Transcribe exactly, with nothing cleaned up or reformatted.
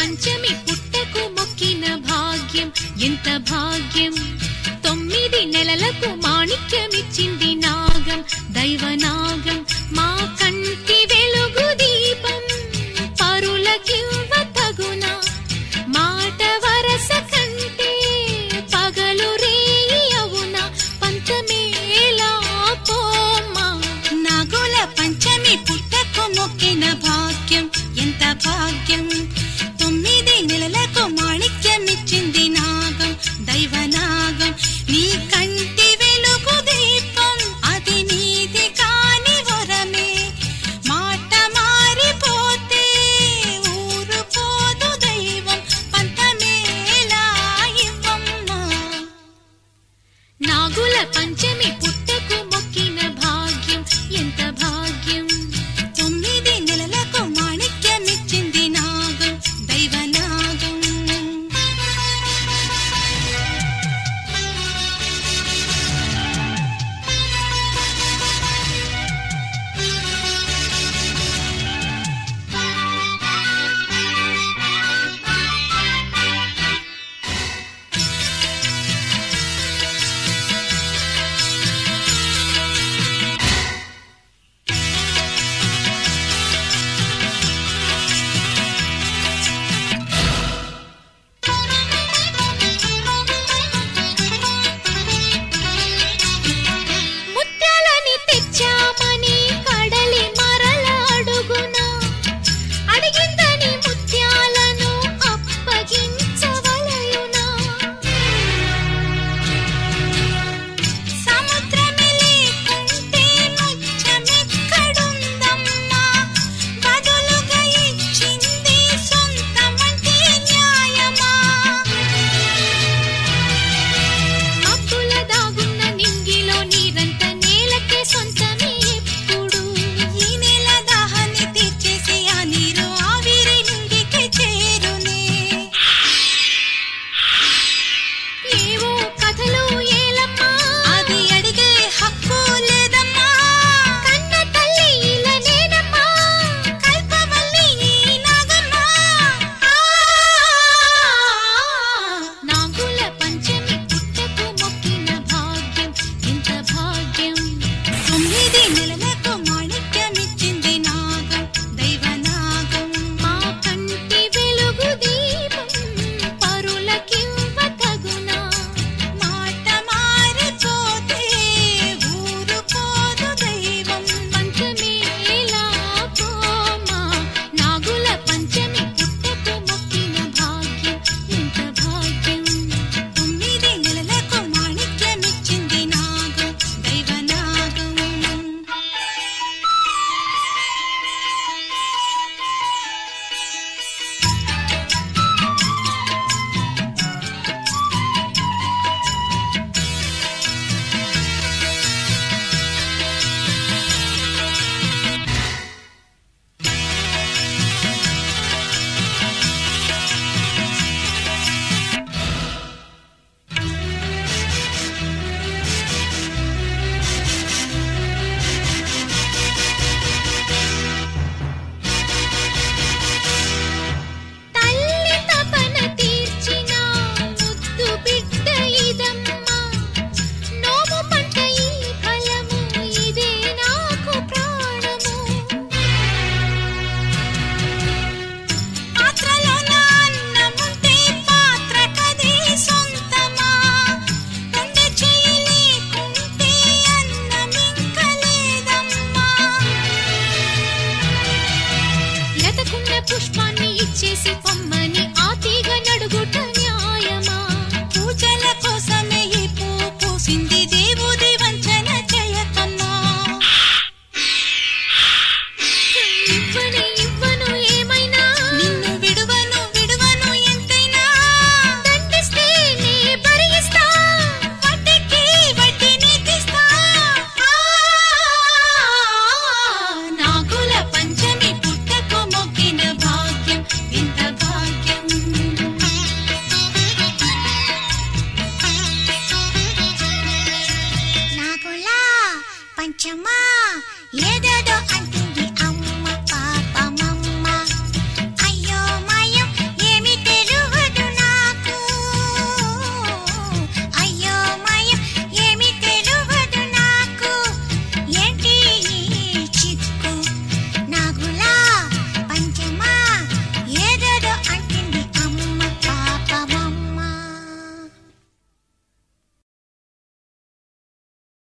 పంచమి పుట్టకు మొక్కిన భాగ్యం ఎంత భాగ్యం తొమ్మిది నెలలకు మాణిక్యమిచ్చింది నాగం దైవనాగం మా కంటి వెలుగు దీపం పరులకివ్వ తగునా మాట వరస కంటే పగలు రేయి అవునా పంచమేలా పోమా నాగుల పంచమి పుట్టకు మొక్కిన భాగ్యం ఎంత భాగ్యం తొమ్మిది నెలలకు మాణిక్యమిచ్చింది నాగం దైవనాగం నీ కంటి వెలుగు దీపం అది నీది కాని వరమే మాట మారిపోతే ఊరుకోదు దైవం పంతమేలా ఇవ్వమ్మా నాగుల పంచమి పుట్టకు మొక్కిన భాగ్యం ఎంత భాగ్యం తొమ్మిది నెలలకు మాణిక్యమిచ్చింది నాగం దైవనాగం ముత్యాలని తెచ్చామని కడలి మరల అడుగునా అడిగిందని ముత్యాలను అప్పగించవలయునా సముద్రమే లేకుంటే ముత్యమెక్కడుందమ్మా బదులుగా ఇచ్చింది సొంతమంటే న్యాయమా అప్పుల దాగున్న నింగిలో నీరంత నేలకే సొంతమే ఎప్పుడు ఈ నెల దాహాన్ని తీర్చేసి ఆ నీరు ఆవిరి నింగికి చేరునే ఏవో కథలు ఏలమ్మా అది అడిగే హక్కు లేదమ్మా కన్న తల్లి ఇలనేనమ్మా కల్పవల్లి ఈ నాగమ్మా నాగుల పంచమి పుట్టకు మొక్కిన భాగ్యం ఎంత భాగ్యం తొమ్మిది నెలలకు మాణిక్యమిచ్చింది నాగం దైవనాగం మా కంటి వెలుగు దీపం పరులకివ్వ తగునా మాట మారిపోతే ఊరుకోదు దైవం పంచమేలా పోమా నాగుల పంచమి పుట్టకు మొక్కిన భాగ్యం ఎంత భాగ్యం తొమ్మిది నెలలకు మాణిక్యమిచ్చింది నాగం దైవనాగం తల్లి తపన తీర్చిన ముద్దు బిడ్డ ఇదమ్మా నోము పంట ఈ ఫలము ఇదే నాకు ప్రాణము పాత్రలో నా అన్నముంటే పాత్ర కదే సొంతమా గుండె చెయ్యి లేకుంటే అన్నమింక లేదమ్మా లతకున్న పుష్పాన్ని ఇచ్చేసి పొమ్మని ఆ తీగ నడుగుట న్యాయమా పూజల కోసమే ఈ పూ పూసింది దేవుడి వంచన చేయకమ్మా ఇవ్వని ఇవ్వను ఏమైనా నిన్ను విడువను విడువను ఎంతైనా దండిస్తే నే భరిస్తా వడ్డీకి వడ్డీని తీస్తా నాగుల పంచమి పుట్టకు మొక్కిన భాగ్యం ఎంత భాగ్యం నాగులా పంచమా ఏదేదో అంటూ